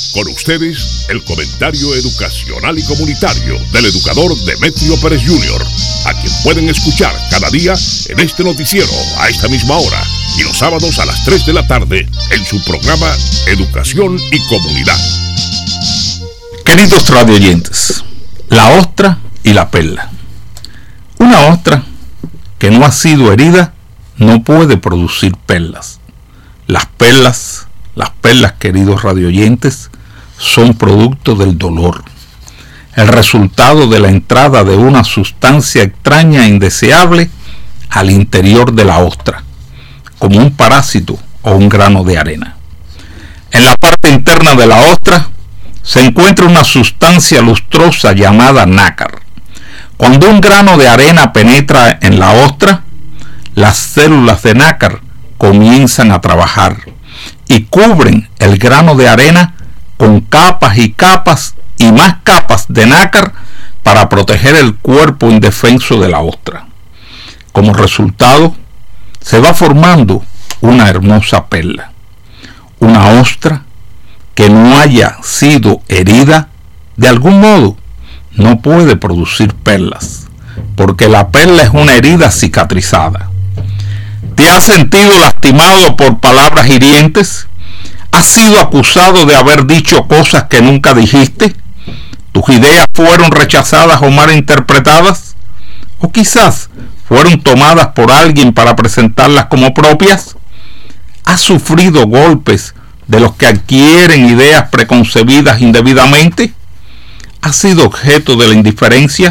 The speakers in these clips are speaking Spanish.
Con ustedes, el comentario educacional y comunitario del educador Demetrio Pérez Jr., a quien pueden escuchar cada día en este noticiero a esta misma hora y los sábados a las 3 de la tarde en su programa Educación y Comunidad. Queridos radioyentes, la ostra y la perla. Una ostra que no ha sido herida no puede producir perlas. Las perlas, queridos radioyentes, son producto del dolor, el resultado de la entrada de una sustancia extraña e indeseable al interior de la ostra, como un parásito o un grano de arena. En la parte interna de la ostra se encuentra una sustancia lustrosa llamada nácar. Cuando un grano de arena penetra en la ostra, las células de nácar comienzan a trabajar y cubren el grano de arena con capas y capas y más capas de nácar para proteger el cuerpo indefenso de la ostra. Como resultado, se va formando una hermosa perla. Una ostra que no haya sido herida, de algún modo, no puede producir perlas, porque la perla es una herida cicatrizada. ¿Te has sentido lastimado por palabras hirientes? ¿Has sido acusado de haber dicho cosas que nunca dijiste? ¿Tus ideas fueron rechazadas o mal interpretadas? ¿O quizás fueron tomadas por alguien para presentarlas como propias? ¿Has sufrido golpes de los que adquieren ideas preconcebidas indebidamente? ¿Has sido objeto de la indiferencia?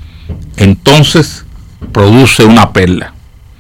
Entonces, produce una perla.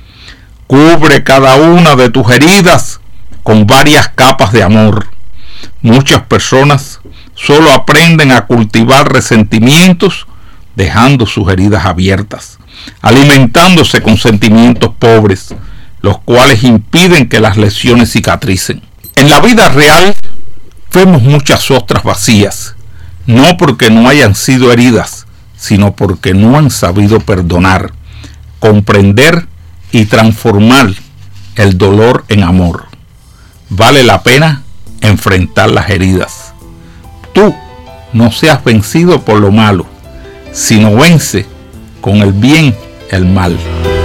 Cubre cada una de tus heridas con varias capas de amor. Muchas personas solo aprenden a cultivar resentimientos dejando sus heridas abiertas, alimentándose con sentimientos pobres, los cuales impiden que las lesiones cicatricen. En la vida real vemos muchas ostras vacías, no porque no hayan sido heridas, sino porque no han sabido perdonar, comprender y transformar el dolor en amor. Vale la pena enfrentar las heridas. Tú no seas vencido por lo malo, sino vence con el bien el mal.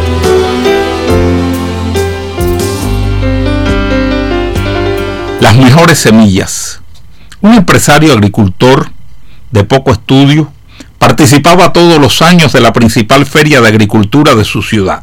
Las mejores semillas. Un empresario agricultor de poco estudio participaba todos los años de la principal feria de agricultura de su ciudad.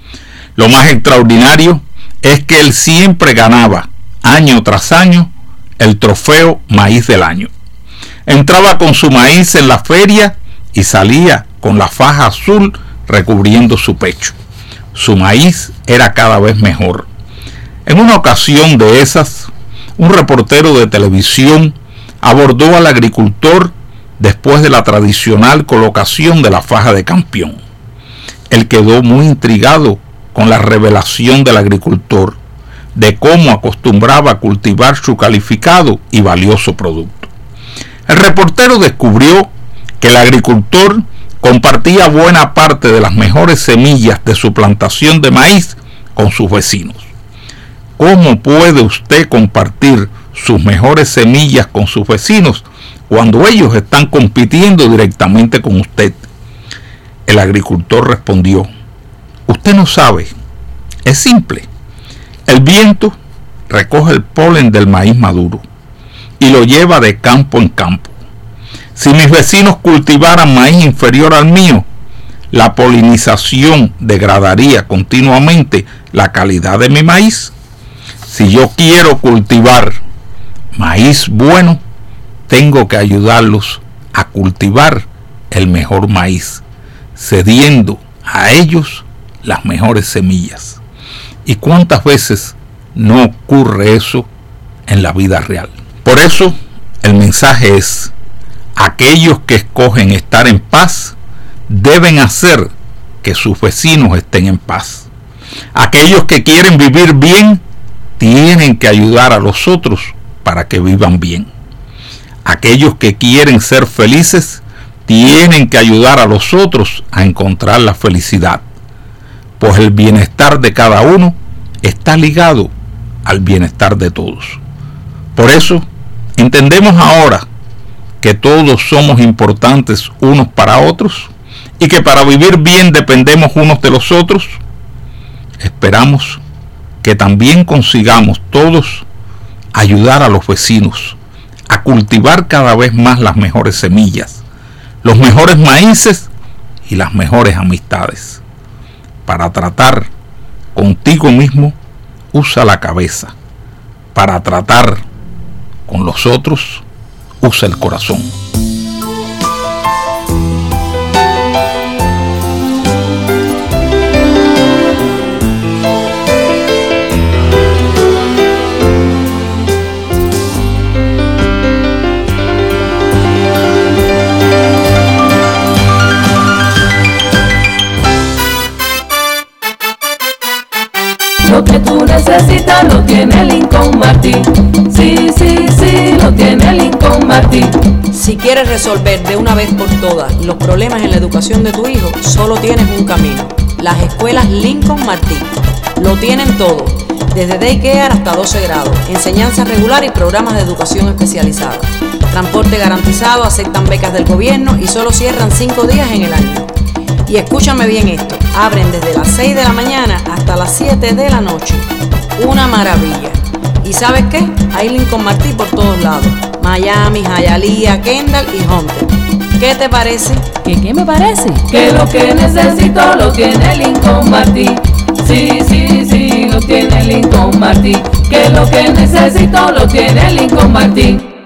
Lo más extraordinario es que él siempre ganaba, año tras año, el trofeo Maíz del Año. Entraba con su maíz en la feria y salía con la faja azul recubriendo su pecho. Su maíz era cada vez mejor. En una ocasión de esas, un reportero de televisión abordó al agricultor después de la tradicional colocación de la faja de campeón. Él quedó muy intrigado con la revelación del agricultor, de cómo acostumbraba a cultivar su calificado y valioso producto. El reportero descubrió que el agricultor compartía buena parte de las mejores semillas de su plantación de maíz con sus vecinos. ¿Cómo puede usted compartir sus mejores semillas con sus vecinos cuando ellos están compitiendo directamente con usted? El agricultor respondió: usted no sabe, es simple. El viento recoge el polen del maíz maduro y lo lleva de campo en campo. Si mis vecinos cultivaran maíz inferior al mío, la polinización degradaría continuamente la calidad de mi maíz. Si yo quiero cultivar maíz bueno, tengo que ayudarlos a cultivar el mejor maíz, cediendo a ellos las mejores semillas. ¿Y cuántas veces no ocurre eso en la vida real? Por eso, el mensaje es: aquellos que escogen estar en paz deben hacer que sus vecinos estén en paz. Aquellos que quieren vivir bien tienen que ayudar a los otros para que vivan bien. Aquellos que quieren ser felices tienen que ayudar a los otros a encontrar la felicidad, pues el bienestar de cada uno está ligado al bienestar de todos. Por eso, Entendemos ahora que todos somos importantes unos para otros y que para vivir bien dependemos unos de los otros. Esperamos que también consigamos todos ayudar a los vecinos a cultivar cada vez más las mejores semillas, los mejores maíces y las mejores amistades. Para tratar contigo mismo, usa la cabeza. Para tratar con los otros, usa el corazón. Lo que tú necesitas lo tiene Lincoln Martin. Sí, sí, sí, lo tiene Lincoln Martin. Si quieres resolver de una vez por todas los problemas en la educación de tu hijo, solo tienes un camino: las escuelas Lincoln Martin. Lo tienen todo, desde daycare hasta 12 grados, enseñanza regular y programas de educación especializada. Transporte garantizado, aceptan becas del gobierno y solo cierran 5 días en el año. Y escúchame bien esto, abren desde las 6 de la mañana hasta las 7 de la noche. Una maravilla. ¿Y sabes qué? Hay Lincoln Martin por todos lados: Miami, Hialeah, Kendall y Hunter. ¿Qué te parece? ¿Qué me parece? Que lo que necesito lo tiene Lincoln Martin. Sí, sí, sí, lo tiene Lincoln Martin. Que lo que necesito lo tiene Lincoln Martin.